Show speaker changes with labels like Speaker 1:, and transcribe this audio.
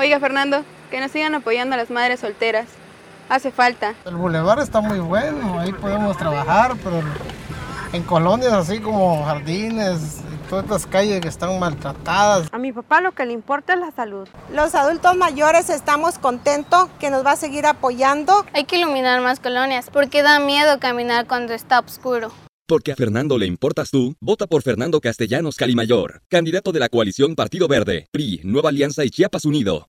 Speaker 1: Oiga, Fernando, que nos sigan apoyando a las madres solteras. Hace falta.
Speaker 2: El bulevar está muy bueno, ahí podemos trabajar, pero en colonias así como Jardines y todas estas calles que están maltratadas.
Speaker 3: A mi papá lo que le importa es la salud.
Speaker 4: Los adultos mayores estamos contentos que nos va a seguir apoyando.
Speaker 5: Hay que iluminar más colonias porque da miedo caminar cuando está oscuro.
Speaker 6: Porque a Fernando le importas tú, vota por Fernando Castellanos Calimayor, candidato de la coalición Partido Verde, PRI, Nueva Alianza y Chiapas Unido.